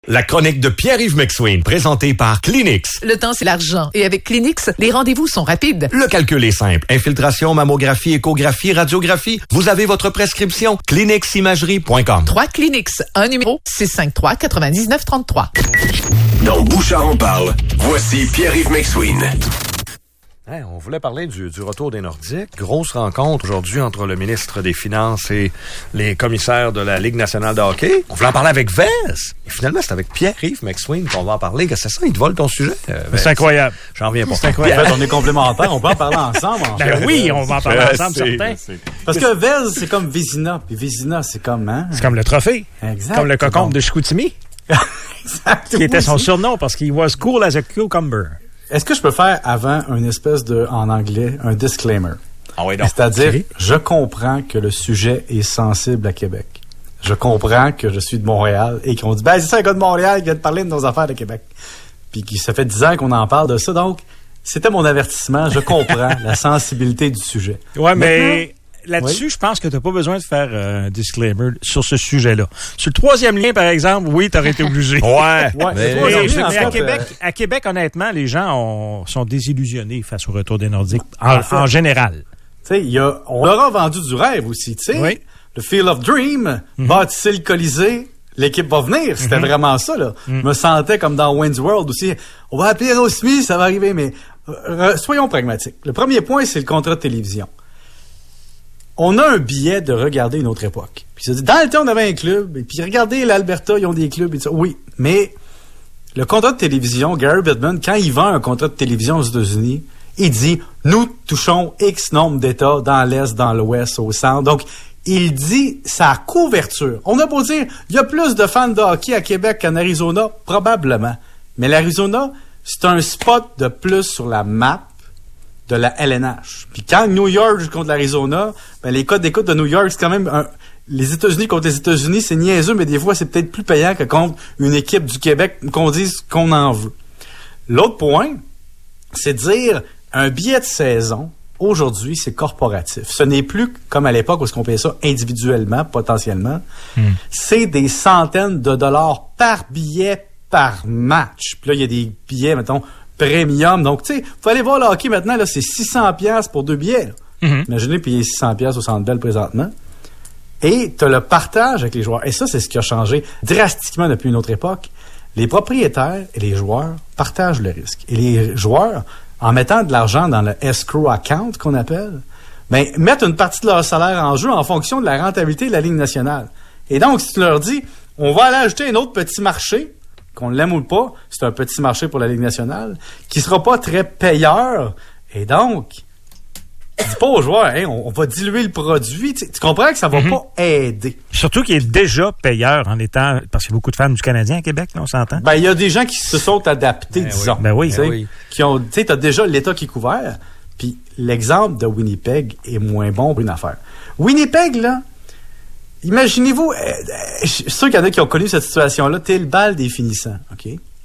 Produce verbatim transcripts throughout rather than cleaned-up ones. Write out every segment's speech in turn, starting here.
La chronique de Pierre-Yves McSween, présentée par Kleenex. Le temps, c'est l'argent. Et avec Kleenex, les rendez-vous sont rapides. Le calcul est simple. Infiltration, mammographie, échographie, radiographie. Vous avez votre prescription. Kleenex Imagerie point com. trois Kleenex, un numéro six cinq trois neuf neuf trois trois. Dans Bouchard en parle, voici Pierre-Yves McSween. Hey, on voulait parler du, du retour des Nordiques. Grosse rencontre aujourd'hui entre le ministre des Finances et les commissaires de la Ligue nationale de hockey. On voulait en parler avec Vez. Et finalement, c'est avec Pierre-Yves McSween qu'on va en parler. Qu'est-ce que c'est ça? Il te vole ton sujet. Euh, c'est incroyable. J'en reviens pas. C'est incroyable. En fait, on est complémentaires. On peut en parler ensemble. En ben fait. oui, on va en parler Euh, ensemble, c'est, certains. c'est... Parce que Vez, c'est comme Vézina. Puis Vézina, c'est comme... Hein? C'est comme le trophée. Exact. Comme le cocombe de Chicoutimi. Exact. Qui était son aussi. surnom parce qu'il was cool as a cucumber. Est-ce que je peux faire avant une espèce de, en anglais, un disclaimer? Ah oui, donc. C'est-à-dire, Okay. je comprends que le sujet est sensible à Québec. Je comprends que je suis de Montréal et qu'on dit, ben, c'est ça, un gars de Montréal qui vient de parler de nos affaires de Québec. Puis qui, ça fait dix ans qu'on en parle de ça. Donc, c'était mon avertissement. Je comprends la sensibilité du sujet. Ouais, mais Maintenant, là-dessus, oui. je pense que tu n'as pas besoin de faire euh, un disclaimer sur ce sujet-là. Sur le troisième lien, par exemple, oui, tu aurais été obligé. Ouais. Ouais, Mais- le troisième Mais, lien, en mais fait, à, Québec, euh, à Québec, honnêtement, les gens ont, sont désillusionnés face au retour des Nordiques, en, En fait. en général. Tu sais, il y a, on leur a vendu du rêve aussi, tu sais. Oui. Le Field of Dream, Mm-hmm. bâtissez le Colisée, l'équipe va venir. C'était vraiment ça, là. Mm. Je me sentais comme dans Wayne's World aussi. On va appeler Rose Smith, ça va arriver, mais euh, soyons pragmatiques. Le premier point, c'est le contrat de télévision. On a un billet de regarder une autre époque. Puis ça dit, dans le temps, on avait un club, et puis regardez l'Alberta, ils ont des clubs et tout ça. Oui, mais le contrat de télévision, Gary Bettman, quand il vend un contrat de télévision aux États-Unis, il dit, nous touchons X nombre d'États dans l'Est, dans l'Ouest, au centre. Donc, il dit sa couverture. On a beau dire, il y a plus de fans de hockey à Québec qu'en Arizona, probablement. Mais l'Arizona, c'est un spot de plus sur la map de la L N H. Puis quand New York joue contre l'Arizona, ben les codes d'écoute de New York, c'est quand même un... Les États-Unis contre les États-Unis, c'est niaiseux, mais des fois, c'est peut-être plus payant que contre une équipe du Québec qu'on dise qu'on en veut. L'autre point, c'est de dire un billet de saison, aujourd'hui, c'est corporatif. Ce n'est plus comme à l'époque où on payait ça individuellement, potentiellement. Mm. C'est des centaines de dollars par billet par match. Puis là, il y a des billets, mettons, premium. Donc, tu sais, faut aller voir le hockey maintenant, là, c'est six cents dollars pour deux billets. Là. Mm-hmm. Imaginez payer six cents dollars au Centre Bell présentement. Et tu as le partage avec les joueurs. Et ça, c'est ce qui a changé drastiquement depuis une autre époque. Les propriétaires et les joueurs partagent le risque. Et les joueurs, en mettant de l'argent dans le escrow account qu'on appelle, ben, mettent une partie de leur salaire en jeu en fonction de la rentabilité de la Ligue nationale. Et donc, si tu leur dis, on va aller ajouter un autre petit marché, qu'on l'aime ou pas, c'est un petit marché pour la Ligue nationale, qui sera pas très payeur. Et donc, tu dis pas aux joueurs, hey, on, on va diluer le produit. Tu, tu comprends que ça va Mm-hmm. pas aider. Surtout qu'il est déjà payeur en étant... Parce qu'il y a beaucoup de fans du Canadien à Québec, là, on s'entend? Ben, il y a des gens qui se sont adaptés, Ben disons. oui. Ben oui. Tu sais, Ben oui. qui ont, tu sais, t'as déjà l'État qui est couvert. Puis l'exemple de Winnipeg est moins bon pour une affaire. Winnipeg, là, imaginez-vous, euh, euh, je suis sûr qu'il y en a qui ont connu cette situation-là. T'es le bal des finissants, OK?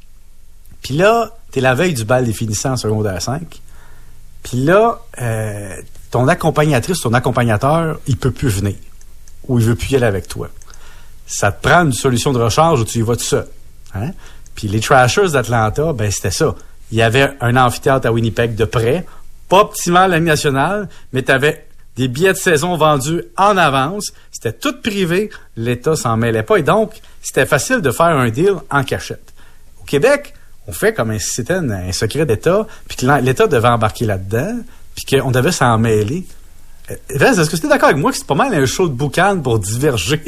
Puis là, t'es la veille du bal des finissants en secondaire cinq. Puis là, euh, ton accompagnatrice, ton accompagnateur, il peut plus venir. Ou il veut plus y aller avec toi. Ça te prend une solution de recharge où tu y vas tout seul. Hein? Puis les Trashers d'Atlanta, ben c'était ça. Il y avait un amphithéâtre à Winnipeg de près, pas optimal à la Ligue nationale, mais tu avais des billets de saison vendus en avance. C'était tout privé. L'État s'en mêlait pas. Et donc, c'était facile de faire un deal en cachette. Au Québec, on fait comme si c'était un, un secret d'État, puis que l'État devait embarquer là-dedans, puis qu'on devait s'en mêler. Euh, Vez, est-ce que tu es d'accord avec moi que c'est pas mal un show de boucan pour diverger?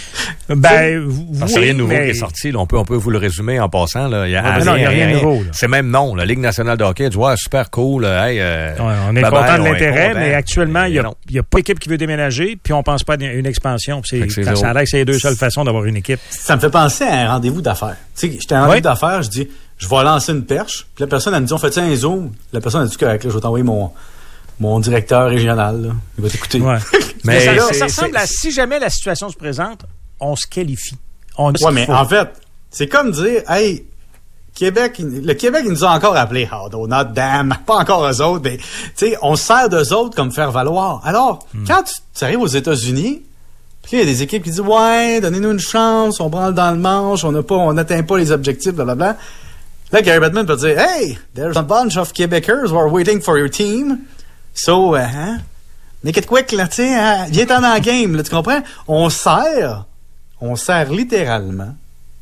Ben, Parce oui, que rien de nouveau mais... qui est sorti. Là. On, peut, on peut vous le résumer en passant. Là. Il y a, Ouais, mais non, il y a rien de nouveau, là. C'est même non. La Ligue nationale de hockey, tu vois, super cool. Hey, euh, Ouais, on est bye content bye, de on est l'intérêt, content. mais actuellement, il n'y a, non. il y a pas d'équipe qui veut déménager, puis on pense pas à une expansion. Puis Fait que c'est, c'est ça a zéro. l'air que c'est les deux seules façons d'avoir une équipe. Ça me fait penser à un rendez-vous d'affaires. Tu sais, j'étais à un rendez-vous Oui. d'affaires, je dis, je vais lancer une perche, puis la personne, elle me dit, on fait ça un zoom. La personne a dit, correct, là, je vais t'envoyer mon, mon directeur régional, là. Il va t'écouter. Ouais. Mais mais ça, c'est- ça ressemble c'est- à si jamais la situation se présente, on se qualifie. On dit Ouais, ce mais qu'il faut. en fait, c'est comme dire, hey, Québec, il- le Québec, il nous a encore appelés, oh, no, not damn, pas encore eux autres, mais, tu sais, on se sert d'eux autres comme faire valoir. Alors, Hmm. quand tu, tu arrives aux États-Unis, Puis il y a des équipes qui disent, ouais, donnez-nous une chance, on branle dans le manche, on n'a pas, on n'atteint pas les objectifs, blablabla. Là, Gary Bettman peut dire, hey, there's a bunch of Quebecers who are waiting for your team. So, uh, hein, make it quick, là, tu sais, hein, viens-t'en dans le game, là, tu comprends? On sert, on sert littéralement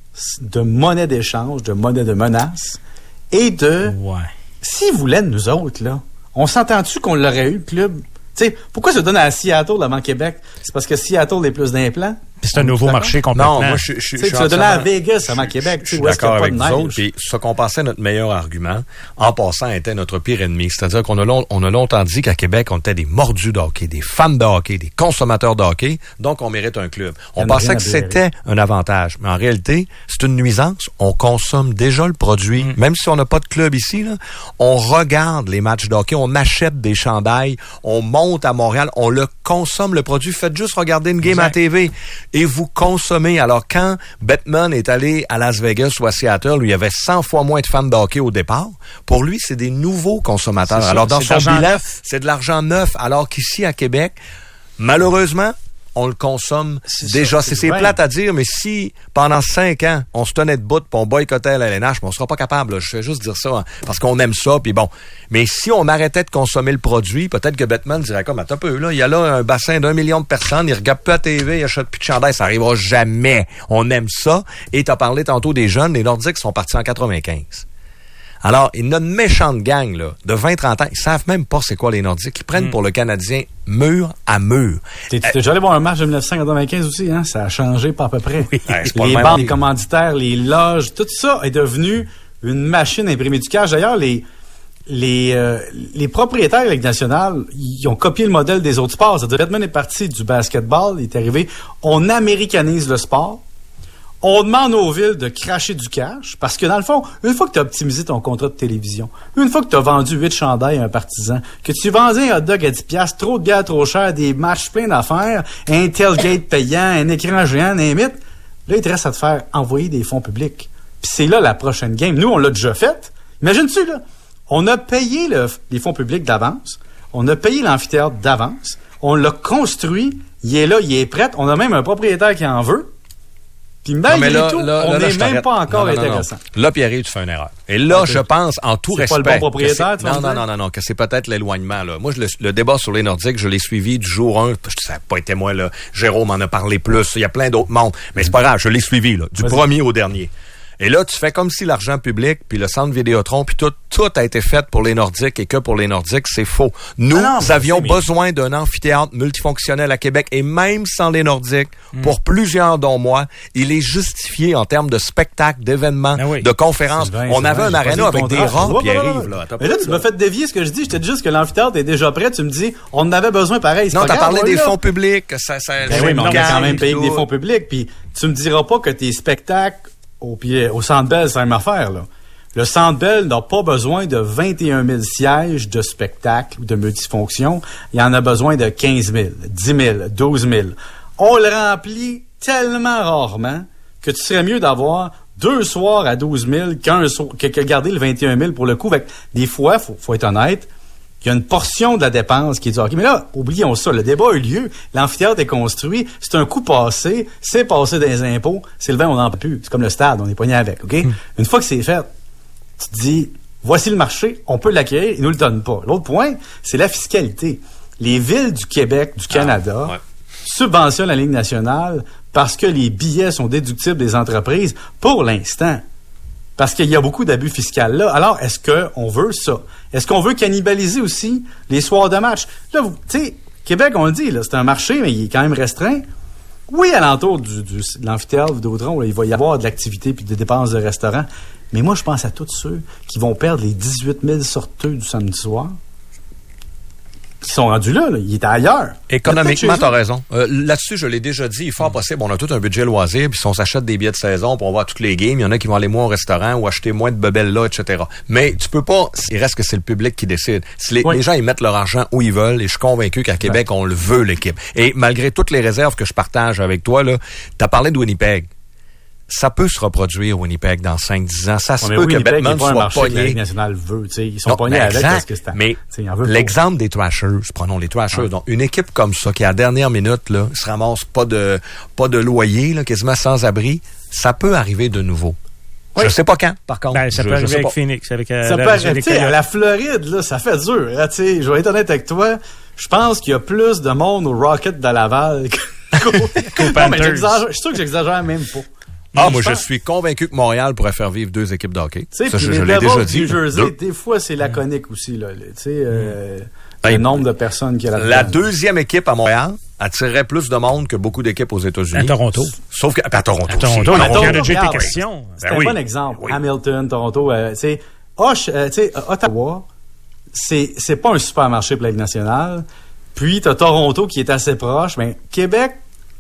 de monnaie d'échange, de monnaie de menace et de... Ouais. S'ils voulaient de nous autres, là, on s'entend-tu qu'on l'aurait eu, le club? T'sais, pourquoi ça donne à Seattle avant Québec? C'est parce que Seattle est plus d'implants? C'est un nouveau marché complètement. Non, moi, je, je, je, je tu vas donner à Vegas avant Québec. Je suis d'accord avec vous autres. Puis ce qu'on pensait notre meilleur argument, en passant, était notre pire ennemi. C'est-à-dire qu'on a, long, on a longtemps dit qu'à Québec, on était des mordus de hockey, des fans de hockey, des consommateurs de hockey, donc on mérite un club. On pensait que c'était un avantage. Mais en réalité, c'est une nuisance. On consomme déjà le produit. Mm. Même si on n'a pas de club ici, là, on regarde les matchs de hockey, on achète des chandails, on monte à Montréal, on le consomme, le produit. Faites juste regarder une game exact. À T V et vous consommez. Alors, quand Bettman est allé à Las Vegas ou à Seattle, où il y avait cent fois moins de fans de hockey au départ, pour lui, c'est des nouveaux consommateurs. C'est alors, ça, dans son bilan, c'est de l'argent neuf. Alors qu'ici, à Québec, malheureusement, on le consomme c'est déjà. Ça, c'est, c'est plate à dire, mais si pendant cinq ans, on se tenait debout puis on boycottait la L N H, on sera pas capable. Là. Je fais juste dire ça hein, parce qu'on aime ça. Puis bon, mais si on arrêtait de consommer le produit, peut-être que Bettman dirait comme attends un peu là, il y a là un bassin d'un million de personnes, ils regardent plus à T V, ils achètent plus de chandail, ça arrivera jamais. On aime ça. Et t'as parlé tantôt des jeunes, les Nordiques sont partis en quatre-vingt-quinze. Alors, il y a une méchante gang là, de vingt trente ans. Ils savent même pas c'est quoi les Nordiques. Ils prennent mm. pour le Canadien mur à mur. T'es, t'es déjà allé voir un match de dix-neuf cent quatre-vingt-quinze aussi, hein? Ça a changé pas à peu près. Oui. Ouais, les bandes, les commanditaires, les loges, tout ça est devenu une machine à imprimer du cash. D'ailleurs, les les euh, les propriétaires de la Ligue nationale, ils ont copié le modèle des autres sports. C'est-à-dire, Bettman est parti du basketball, il est arrivé. On américanise le sport. On demande aux villes de cracher du cash parce que, dans le fond, une fois que tu as optimisé ton contrat de télévision, une fois que tu as vendu huit chandails à un partisan, que tu vendais un hot dog à dix piastres, trop de bière trop cher, des matchs pleins d'affaires, un tailgate payant, un écran géant, un mythe, là, il te reste à te faire envoyer des fonds publics. Puis c'est là la prochaine game. Nous, on l'a déjà fait. Imagine-tu, là, on a payé le, les fonds publics d'avance, on a payé l'amphithéâtre d'avance, on l'a construit, il est là, il est prêt, on a même un propriétaire qui en veut. Puis malgré là, tout, là, on n'est même pas encore non, non, intéressant. Non, non. Là, Pierre, tu fais une erreur. Et là, okay. je pense, en tout c'est respect... C'est pas le bon propriétaire, tu Non, non, non, non, non, que c'est peut-être l'éloignement, là. Moi, je, le, le débat sur les Nordiques, je l'ai suivi du jour un. Ça n'a pas été moi, là. Jérôme en a parlé plus. Il y a plein d'autres mondes. Mais c'est pas grave, je l'ai suivi, là. Du Vas-y. premier au dernier. Et là, tu fais comme si l'argent public, puis le centre Vidéotron, puis tout, tout a été fait pour les Nordiques et que pour les Nordiques, c'est faux. Nous, ah non, avions besoin d'un amphithéâtre multifonctionnel à Québec et même sans les Nordiques, mm. pour plusieurs dont moi, il est justifié en termes de spectacles, d'événements, ah oui. de conférences. Bien, On avait un aréna avec des rats, puis arrive, là. Mais là, tu m'as fait dévier ce que je dis. Je te dis juste que l'amphithéâtre est déjà prêt. Tu me dis, on en avait besoin pareil. Non, t'as grave, parlé ouais, des là. fonds publics. Ça, ça, ben oui, mais on a quand même payé des fonds publics. Puis tu me diras pas que tes spectacles Au, pied, au Centre Bell, c'est la même affaire, là. Le Centre Bell n'a pas besoin de vingt et un mille sièges de spectacle ou de multifonction. Il en a besoin de quinze mille, dix mille, douze mille. On le remplit tellement rarement que tu serais mieux d'avoir deux soirs à douze mille qu'un soir, que, que garder le vingt et un mille pour le coup. Fait que des fois, faut, faut être honnête, il y a une portion de la dépense qui est du hockey. Mais là, oublions ça, le débat a eu lieu, l'amphithéâtre est construit, c'est un coup passé, c'est passé dans les impôts, c'est le vin, on n'en peut plus. C'est comme le stade, on est poigné avec, OK? Mm. Une fois que c'est fait, tu te dis, voici le marché, on peut l'acquérir, ils nous le donnent pas. L'autre point, c'est la fiscalité. Les villes du Québec, du Canada, ah, ouais. subventionnent la Ligue nationale parce que les billets sont déductibles des entreprises pour l'instant. Parce qu'il y a beaucoup d'abus fiscaux là. Alors, est-ce qu'on veut ça? Est-ce qu'on veut cannibaliser aussi les soirs de match? Là, tu sais, Québec, on le dit, là, c'est un marché, mais il est quand même restreint. Oui, alentour du, du, de l'amphithéâtre Vidéotron, là, il va y avoir de l'activité puis des dépenses de restaurant. Mais moi, je pense à tous ceux qui vont perdre les dix-huit mille sorteux du samedi soir. Qui sont rendus là, là, il est ailleurs. Économiquement, t'as raison. Euh, là-dessus, je l'ai déjà dit, il est fort possible, on a tout un budget loisir, puis si on s'achète des billets de saison pour voir toutes les games, il y en a qui vont aller moins au restaurant ou acheter moins de bebelles là, et cetera. Mais tu peux pas, il reste que c'est le public qui décide. Si les, oui. les gens, ils mettent leur argent où ils veulent, et je suis convaincu qu'à Québec, ouais. on le veut, l'équipe. Et malgré toutes les réserves que je partage avec toi, là, t'as parlé de Winnipeg. ça peut se reproduire au Winnipeg dans cinq dix ans. Ça se peut que Winnipeg, Batman soit soit pogné. La Ligue pogné. nationale veut, tu sais, ils sont Non, pognés ben avec exact. parce que c'est Mais il en veut l'exemple des Thrashers, prenons les Thrashers, Ouais. donc une équipe comme ça qui à la dernière minute là, se ramasse pas de pas de loyer, là, quasiment sans abri, ça peut arriver de nouveau. Oui. Je sais pas quand, par contre. Ben, ça je, peut je arriver sais avec pas. Phoenix, avec euh, Ça peut l'Arizona arrêter. Tu sais, Coyotes. la Floride, là, ça fait dur. Là, tu sais, je vais être honnête avec toi. Je pense qu'il y a plus de monde au Rocket de Laval qu'au Qu'aux Non, mais Panthers. j'exagère. Je suis sûr que j'exagère même pas. Ah, moi, Je je pense- suis convaincu que Montréal pourrait faire vivre deux équipes de hockey. Tu sais, Ça, puis je, les je l'ai Devils déjà du dit. New Jersey, Deux. des fois, c'est laconique aussi, là. Tu sais, euh, Ben, le nombre de personnes qu'il y a là-dedans. La deuxième équipe à Montréal attirerait plus de monde que beaucoup d'équipes aux États-Unis. À Toronto. Sauf que, à Toronto. À Toronto, aussi. on Mais a Toronto, déjà été regarde, question. C'est Ben un oui. bon exemple. Oui. Hamilton, Toronto, euh, tu sais, Hoche, euh, tu sais, Ottawa, c'est, c'est pas un supermarché pour la Ligue nationale. Puis, t'as Toronto qui est assez proche. Mais Québec,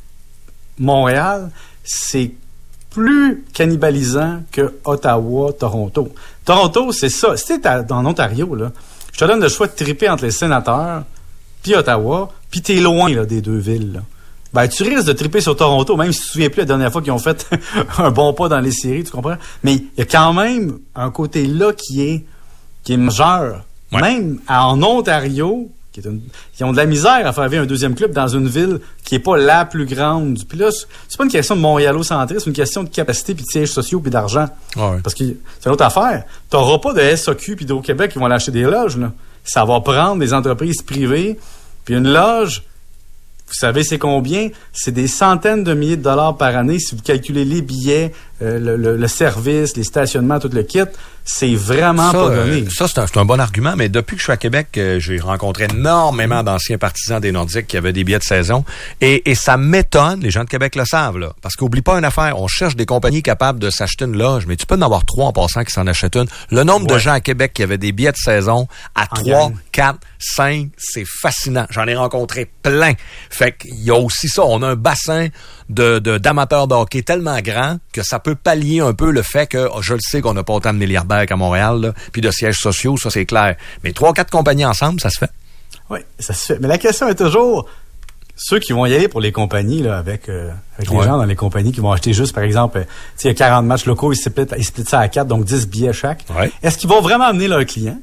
Montréal, c'est plus cannibalisant que Ottawa, Toronto. Toronto, c'est ça. Si t'es à- en Ontario, là, je te donne le choix de triper entre les sénateurs puis Ottawa, puis t'es loin là, des deux villes. Là. Ben, tu risques de triper sur Toronto, même si tu te souviens plus la dernière fois qu'ils ont fait un bon pas dans les séries, tu comprends? Mais il y a quand même un côté là qui est, qui est majeur. Ouais. Même à- en Ontario, qui, est une, qui ont de la misère à faire vivre un deuxième club dans une ville qui est pas la plus grande. Puis là, c'est c'est pas une question de montréalocentrisme, c'est une question de capacité, puis de sièges sociaux, puis d'argent. Ouais. Parce que c'est une autre affaire. T'auras pas de S A Q puis d'Au-Québec qui vont lâcher des loges, là. Ça va prendre des entreprises privées, puis une loge, vous savez c'est combien? C'est des centaines de milliers de dollars par année si vous calculez les billets, euh, le, le, le service, les stationnements, tout le kit. C'est vraiment Ça, pas euh, donné. ça c'est un, c'est un bon argument, mais depuis que je suis à Québec, euh, j'ai rencontré énormément d'anciens partisans des Nordiques qui avaient des billets de saison. Et, et ça m'étonne, les gens de Québec le savent, là. Parce qu'oublie pas une affaire, on cherche des compagnies capables de s'acheter une loge, mais tu peux en avoir trois en passant qui s'en achètent une. Le nombre de Ouais. gens à Québec qui avaient des billets de saison à En trois, gang. quatre, cinq, c'est fascinant. J'en ai rencontré plein. Fait qu'il y a aussi ça, on a un bassin de, de, d'amateurs de hockey tellement grand que ça peut pallier un peu le fait que, oh, je le sais qu'on n'a pas autant de milliardaires qu'à Montréal, là, puis de sièges sociaux, ça c'est clair. Mais trois, quatre compagnies ensemble, ça se fait. Oui, ça se fait. Mais la question est toujours ceux qui vont y aller pour les compagnies, là, avec, euh, avec les Ouais. gens dans les compagnies qui vont acheter juste, par exemple, euh, tu sais, il y a quarante matchs locaux, ils splitent, ils splitent ça à quatre, donc dix billets chaque. Ouais. Est-ce qu'ils vont vraiment amener leurs clients?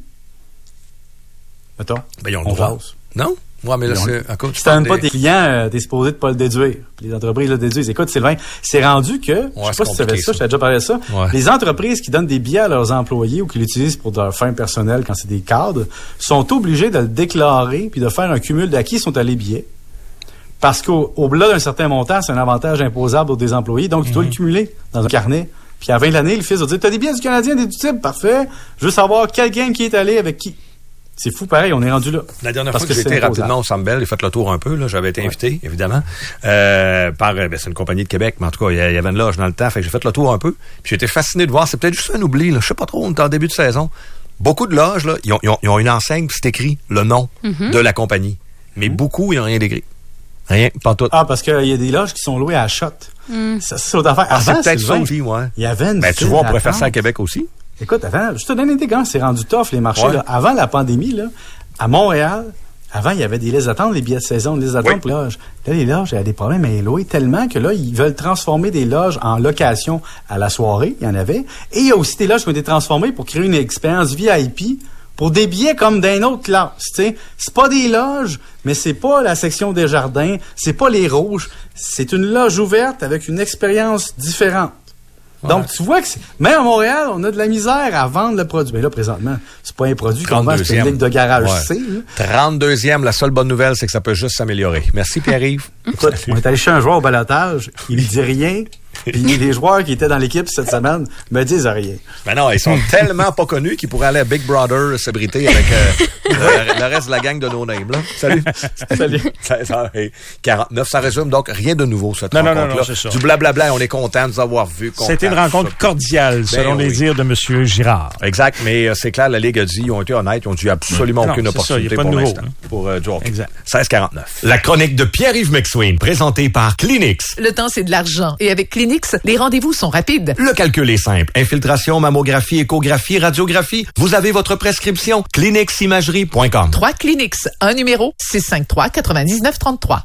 Mettons. Ben, ils ont le On droit. jase. Non? Ouais, mais là, Ils ont- c'est à cause Si t'amènes pas tes clients, euh, t'es supposé de pas le déduire. Puis les entreprises le déduisent. Écoute, Sylvain, c'est rendu que, je sais c'est pas si tu savais compliqué, ça, ça. je t'avais déjà parlé de ça, Ouais. les entreprises qui donnent des billets à leurs employés ou qui l'utilisent pour leur fin personnelle quand c'est des cadres, sont obligés de le déclarer puis de faire un cumul d'à qui sont allés billets. Parce qu'au-delà d'un certain montant, c'est un avantage imposable aux des employés, donc tu dois le cumuler dans un carnet. Puis à la fin de l'année, le fils va dire, t'as des billets du Canadien déductibles, parfait. Je veux savoir quel game qui est allé avec qui. C'est fou, pareil, on est rendu là. La dernière Parce fois que, que j'étais c'est imposable. rapidement au Centre Bell, j'ai fait le tour un peu, là, j'avais été invité, évidemment, euh, par, euh, ben, c'est une compagnie de Québec, mais en tout cas, il y, a- il y avait une loge dans le temps, fait que j'ai fait le tour un peu, puis j'étais fasciné de voir, c'est peut-être juste un oubli, là, je sais pas trop, on est en début de saison. Beaucoup de loges, là, ils ont, ils ont, ils ont une enseigne, puis c'est écrit le nom de la compagnie. Mais beaucoup, ils n'ont rien d'écrit. Rien, pas tout. Ah, parce qu'il y a des loges qui sont louées à shot. Ça, c'est l'autre affaire. Ah, c'est Avant, peut-être ça Sylvain, aussi, ouais. il y avait une Ben, tu file vois, on pourrait faire d'attente. ça à Québec aussi. Écoute, avant, je te donne une idée quand c'est rendu tough, les marchés. Ouais. Là. Avant la pandémie, là, à Montréal, avant, il y avait des listes d'attente, les billets de saison, des listes d'attente Oui. pour les loges. Là, les loges, il y a des problèmes à les louer tellement que là, ils veulent transformer des loges en location à la soirée. Il y en avait. Et il y a aussi des loges qui ont été transformées pour créer une expérience V I P pour des billets comme d'une autre classe. Tu sais, c'est pas des loges, mais c'est pas la section des jardins, c'est pas les rouges. C'est une loge ouverte avec une expérience différente. Donc, tu vois que c'est- même à Montréal, on a de la misère à vendre le produit. Mais là, présentement, c'est pas un produit qu'on vend, c'est une ligne de garage Ouais. C. là. trente-deuxième, la seule bonne nouvelle, c'est que ça peut juste s'améliorer. Merci, Pierre-Yves. Écoute, on est allé chez un joueur au balotage, il me dit rien, puis les joueurs qui étaient dans l'équipe cette semaine me disent rien. Mais non, ils sont tellement pas connus qu'ils pourraient aller à Big Brother s'abriter avec euh, le, le reste de la gang de No Name. Là. Salut. Salut. Ça, ça, hey, quarante-neuf, ça résume donc rien de nouveau, cette Non, non, rencontre-là. non, non, c'est ça. Du blablabla, on est content de vous avoir vu. C'était une rencontre cordiale, selon les oui. dires de M. Girard. Exact, mais euh, c'est clair, la Ligue a dit, ils ont été honnêtes, ils ont dit absolument Non, aucune c'est ça, il y a opportunité pas de pour nouveau, l'instant. hein. Pour euh, du hockey. Exact. seize quarante-neuf. La chronique de Pierre-Yves McSween, présentée par Kleenex. Le temps, c'est de l'argent. Et avec Kleenex, les rendez-vous sont rapides. Le calcul est simple. Infiltration, mammographie, échographie, radiographie. Vous avez votre prescription. Kleenex Imagerie point com. Trois Kleenex, un numéro, six cinq trois, neuf neuf trois trois.